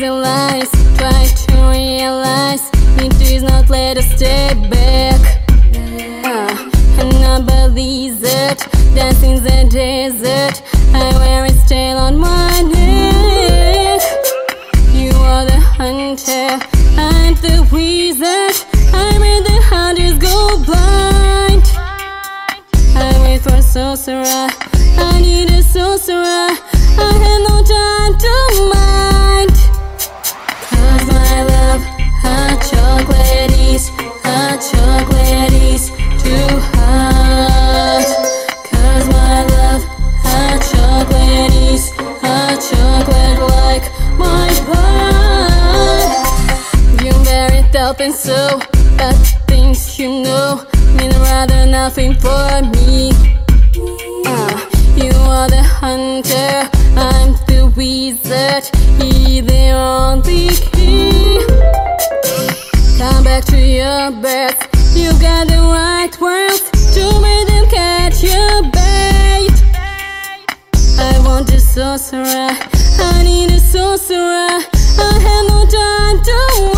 visualize, try to realize it is not let us stay back. And I believe that dance in the desert, I wear a tail on my neck. You are the hunter, I'm the wizard, I made the hunters go blind. I wait for a sorcerer, I need a sorcerer, I have no time to mind. Cause my love, hot chocolate is too hot. Cause my love, hot chocolate is like my blood. You're very tough and so, but things you know mean rather nothing for me. You are the hunter, I'm the wizard, he the only key. Come back to your breath, you got the right words to make them catch your bait. I want a sorcerer, I need a sorcerer, I have no time to wait.